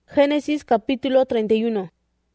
Génesis capítulo 31.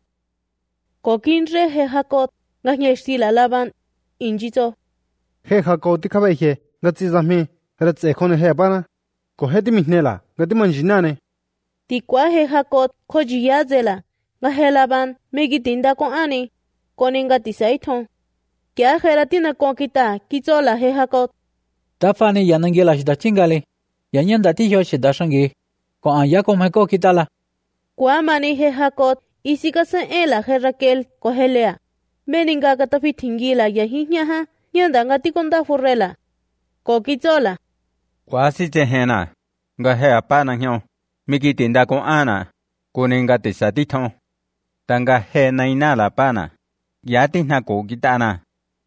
Kokinre he Jacob ngahnyestila Laban injito. He Jacob tikabehe ngatsizami ratsekone he bana. Ko heti mihnela ngati manjinane. Tikwa he Jacob kojiyazela ngahe Laban megitinda ko ani koninga tisaithon. Kya heratina konkita kizola he Jacob. Tafani yanangela shida chingale. Yanyanda tiyo shida shangi. Ko anya ko meko kitala. Kwa mani he Jacob isika san ela he Raquel ko helea. Meninga katafi tingila ya hinyaha nyanda ngati konda furrela. Ko kizola. Kwa si te hena. Nga he apana hyo. Miki tinda ko ana. Kuninga tisatithon. Tanga he nainala pana. Yati na ko kitana.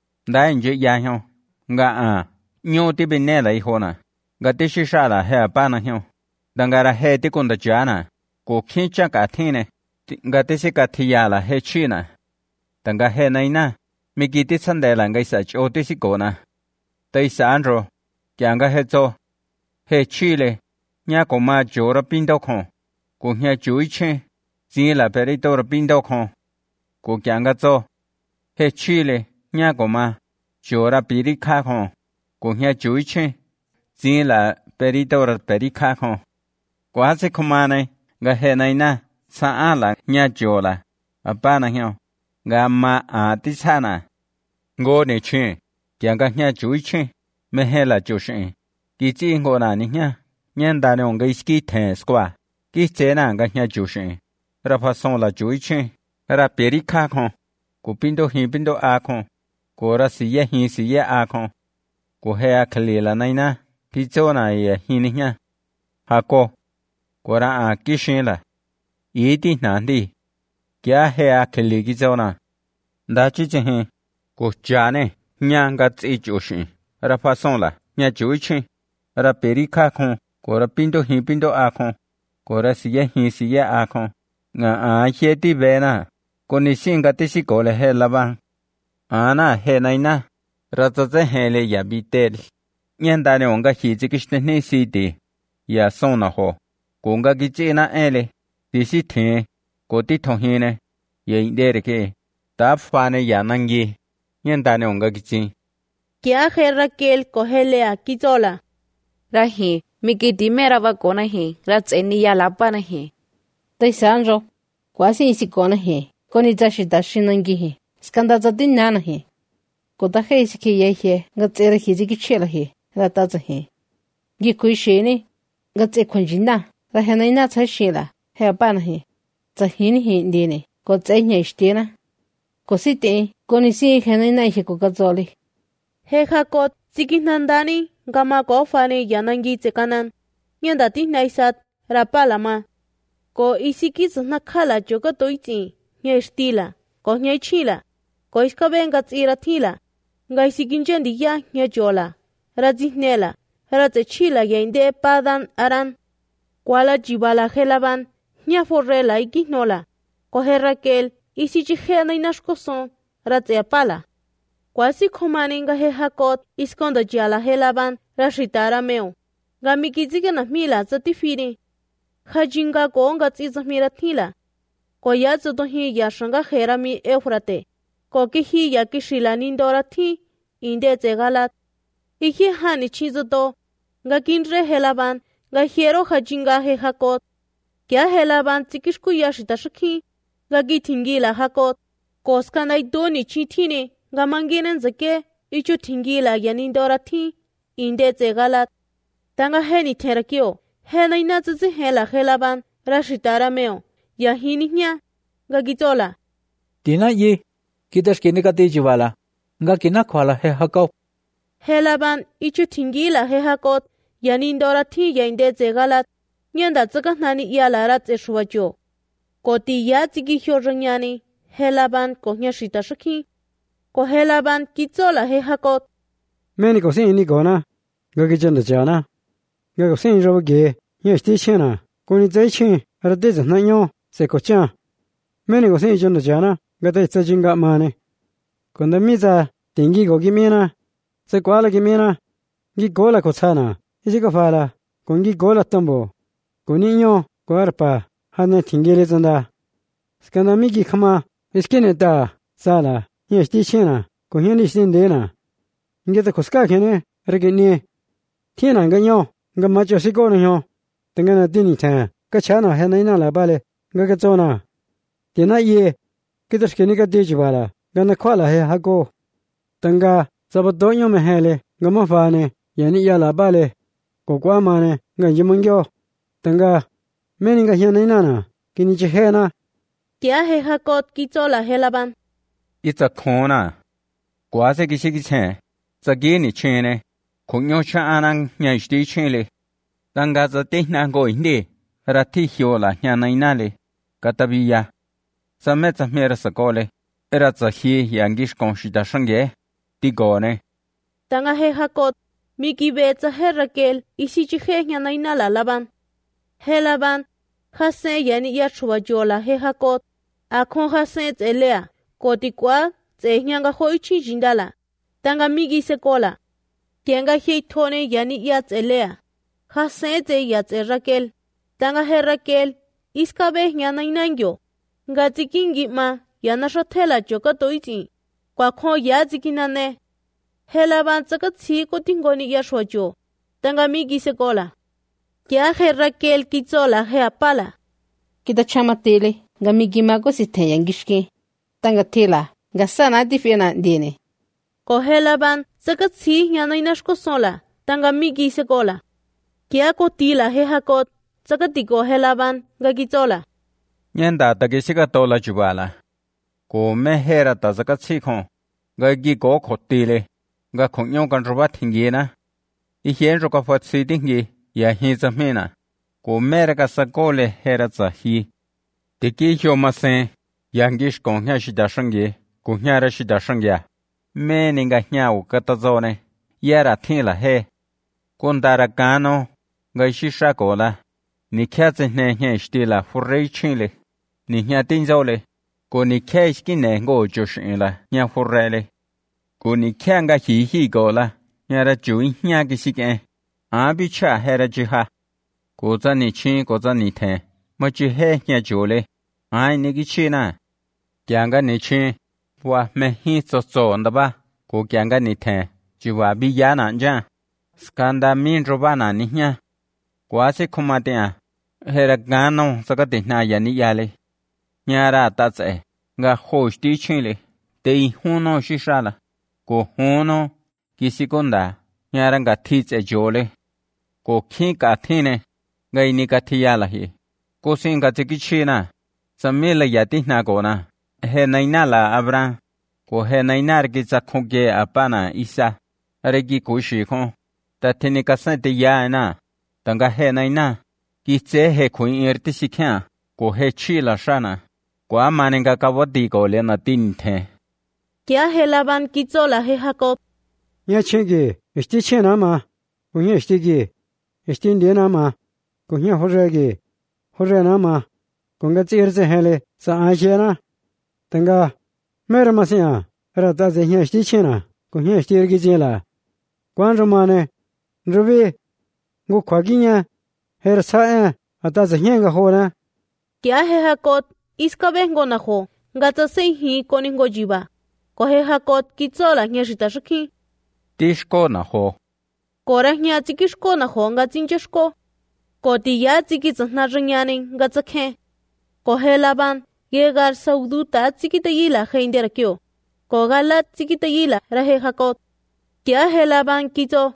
Da nje ya hyo. Nga nyo tibinela ihona. Nga tishishara he apana hyo. Dangara he tikonda jana. Ko kincha ka thine. Nga tisika thiyala he china. Tanga he naina. Miki tisandela nga isa cho tisikona. Ta isa andro. Kya nga he zo. He chile. Nya ko ma jora pindo kon. Ko nya jui chen. Zila perito ra pindo kon. Ko kya nga zo. He chile. Nya ko ma jora pirika kon. Ko nya jui chen. Zila perito ra perika kon. Ko hasi kumane. Nga he naina. Sa ala nya jola. Apana hyo. Nga ma tisana. Ngo ne chen. Kya nga nya jui chen. Mehela jo shen. Kichi ngo na ni nya. Nyan da ne nga iski ten skwa. Ki chena nga nya jo shen. Rapa son la jui chen. Ra perika kon. Ko pindo hin pindo a kon. Ko ra siye hin siye a kon. Ko he a kalila naina. Ki chona ye hin ni nya. Hako. Ko ra kishin la. Iti nandi. Kya he a kali ki chona. Da chi chen. Ko chane. Nya nga tsi jo shen. Rapa son la. Nya jui chen. Ra perika kon. Ko ra pindo hin pindo a kon. Ko ra siye hin siye a kon. Nga hieti vena. Ko nisinga tisi ko le he Laban. Ana he naina. Ra tse he le ya bitel. Nyanda ne onga hiji kishne ni siti. Ya sona ho. Ko nga kichina ele. Tisi ten. Ko ti thongine. Ye indere ke. Ta fane ya nangi. Nyanda ne onga kichi. Kya he Raquel ko helea kizola. Rahi, miki dimera va kona he, ratseni ya lapa na he. Tai sanro, kwasi isi kona he, koni zashi dashi nangi he, skanda zati nana he. Kota he isi ki ye he, ngatsera hizi ki chela he, rataza he. Gi kui shene, ngatse konjina, rahena ina tsa shela, he apana he. Zahini he ndine, ko tsenya ishtena. Ko site, koni si hena ina he kukazoli. He Jacob sikinandani. Gama ko fane yanangi tsekanan. Nyanda ti naisat rapalama. Ko isiki na khala joka toiti. Nye stila. Ko nye chila. Ko iskabenga tsira tila. Nga isikinjendi ya nye jola. Razihnela. Ratse chila ya inde padan aran. Kuala jibala helaban. Nya forrela ikinola. Ko he Raquel isichi hena inashkoson. Ratse apala. Kwasi komani nga he Jacob iskonda jala he Laban rashitara meo. Nga mikizike na mila zatifiri. Hajinga ko nga tsiza mira tila. Ko ya zato hi ya shanga herami Eufrate. Ko ki hi ya kishila nindora ti inde zegalat. Iki hani chizo to. Nga kinre he Laban nga hiero hajinga he Jacob. Kya he Laban tsikishku ya shitashaki. Nga gitingila Jacob. Ko skana idoni chitine. Nga manginen zake ichu tingila yanindora ti inde zegalat. Tanga heni terakio. Hena inazizi hela helaban rashitara meo. Ya hini nya. Nga gizola. Tina ye. Kitash kine ka teji wala. Nga kina kwala he Jacob. Helaban ichu tingila he Jacob yanindora ti ya inde zegalat. Nyanda zaka nani iya larat eshuwajo. Koti ya zigi hyo ranyani. Helaban kohnya shita shaki. Ko he Laban kizola he Jacob. Meni ko sin ni ko na. Nga ki chanda jana. Nga ko sin ro ge. Ye sti chena. Ko ni zai chen. Ra de zan na nyo. Se ko cha. Meni ko sin chanda jana. Nga dai tsa jinga ma ne. Ko nda mi za tingi ko ki mi na. Se ko ala ki mi na. Gi ko la ko cha na. Isi ko fa la. Ko gi ko la tambo. Ko ni nyo ko arpa. hana tingele zanda. Skanda miki kama iskene ta sala nye shti chena ko hyani shinde na. Ngeta koska kene regene. Tiena nga nyo nga macho siko na nyo. Tengana dini ta ka chana hana ina la bale nga ka zona. Tiena ye kita shkeni ka deji bala gana kwala he hako. Tanga sabato nyo mehele nga mafane yani ya la bale ko kwa mane nga yimangyo. Tanga meni nga hyana ina na kini che na. Kia he hakot kicho la he Laban. It's kona. Kwa se kisi kisen. Sa gini chene. Kunyo cha anang nya shti chele. Tanga za tehna go indi. Rati hio la hyana ina le. Katabiya. Sa metsa mera sa kole. Era za hi yangish konshita shange. Di go ne. Tanga he hakot. Miki betsa he Raquel. Isi chihe hyana ina la Laban. He Laban. Hase yani ya chuwa jola he hakot. Akon hase tselea. Koti kwa tse nyanga hoi chi jindala. Tanga migi se kola. Tianga hei tone yani ya tselea. Hase tse ya tse Raquel. Tanga he Raquel. Iskabe nyana inangyo. Nga tikingi ma yana shotela joka toiti. Kwa kon ya tikinane. He Laban tsaka tsi kotingoni ya shwajo. Tanga migi se kola. Kia he Raquel kitsola he apala. Kita chama tele nga migi mago si te yangishke. Tanga tela nga sana difena dine. Ko he Laban tsaka tsi nyana inashko sola. Tanga migi se kola. Kia ko tila he hakot. Tsaka tiko he Laban nga kitsola. Nyanda tage sika tola jubala. Ko me hera ta zaka tsikon. Ga gi go khotile. Ga khonyo kan roba thingi na. I hien ro ka fat si dingi ya hi zamena. Ko mera ka sakole hera za hi. Tiki hyo masen. Yangish kon nya shida shange. Ko nya ra shida shange. Me ninga nya u kata zone. Yara thila he. Kondara kano. Ga shisha kola. Ni kya zene nya shtila furrei chile. Ni nya tinzole. Ko ni kya iskine ngo joshila nya furrele. Ko ni kya nga hi gola. Nya ra jui nya kisike. Abi cha hera jiha. Ko za ni chin ko za ni ten. Ma jihe nya jole. Ai ni ki chi na. Kya nga ni chin. Wa me hi so ndaba. Ko kya nga ni ten. Jiwa bi ya na jan. Skanda min roba na ni nya. Kwa se kumatea. Hera gano sakati na yani yale. Nyara tatse. Nga hosh di chile. Dei huno shishala. Ko huno. Kisikonda. Nyara nga titse jole. Ko kinka tine. Nga inika tiyala hi. Ko singa tiki china. Samila yati na gona. He nainala abran. Ko he nainar kitsa kuge apana isa. Regi kushikon. Tatini kasante ya na. Tanga he naina. Kitse he kuin irti sikyan. Ko he chila shana. Ko amaninga kawadi ko lena tinte. Kia he Laban kitsola he hakot. Nya chenge shti chena ma. Ko nya shtigi. Shti ndena ma. Ko nya horege. Horena ma. Ko nga tsirse hele sa ajena. Tanga mera masya. Rata ze nya shti chena. Ko nya shtirgi jela. Kwan romane. Nrubi. Ngo kwaginya. Her sa ata ze nya nga hona. Kia he hakot. Iska vengo na ho. Nga tsa se hi koningo jiba. Ko he hakot kitsola nya shita shiki. Tishko na ho. Kora nya tsikishko na ho nga tsincheshko. Ko ti ya tsikitsna rnyani nga tsakhe. Ko he Laban. Yegar sauduta tsikitayila he indera kyo. Ko gala tsikitayila rahe hakot. Kia he Laban kitso.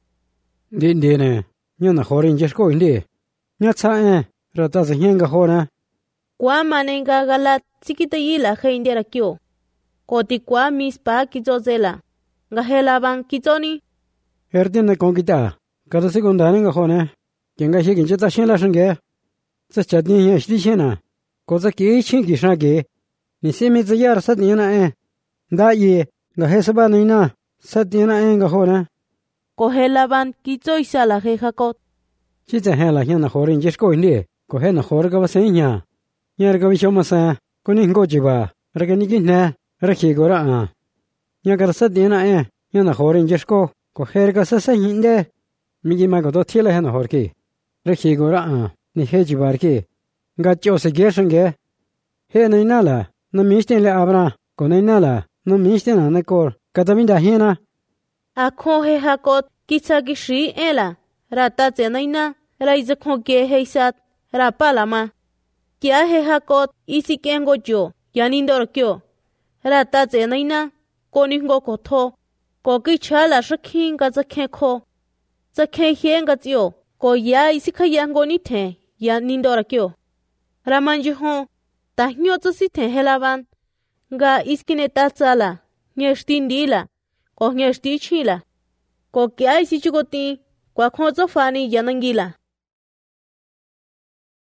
Dindene. Nya na horin jeshko indi. Nya tsa rata ze nya nga hona. Kwa manenga gala tsikitayila he indera kyo. Ko ti kwa mispa kitso zela. Nga he Laban kitsoni. Erdene kongita. Kada sekundane nga hona. Kenga shi kinche ta shen la shenge. Tsa chadni nya shti chena. Ko za ki chen ki shage. Ni se me zayar sat ni na Da ye nga he saba ni na. Sat ni na nga hona. Ko he Laban kitso isala he hakot. Chi za he la na horin jeshko indi. Ko he na hor ga ba se nya. Nya ga bi shoma sa. Ko ni ngo jiba. Ra ga ni ki na. Ra ki go ra Nya ga sat ni na nya na horin jeshko. Ko her ga sa sa hinde. Mi gi ma go do thila he na hor ki. Ra ki go ra Ni he jibar ki. ga cho se ge sang ge he nei na la no mi sten le abra ko nei na la no mi sten na ko ka ta min da he na a kho he ha ko kicha gi shi ela ra ta che nei na ra iz kho ge he sat ra pa la ma kya he ha ko isi ken go jo yanin dor kyo ra ta che nei na ko ni go ko tho ko ki cha la shkhin ga za khe kho za khe hien ga tio ko ya isi kha yang go ni the yanin dor kyo ra man ji ho ta hnyo tsu si the helaban ga iskine ta tsala nyeshtin dila ko nyeshti chila ko kya isi chugoti kwa kho zo fani yanangila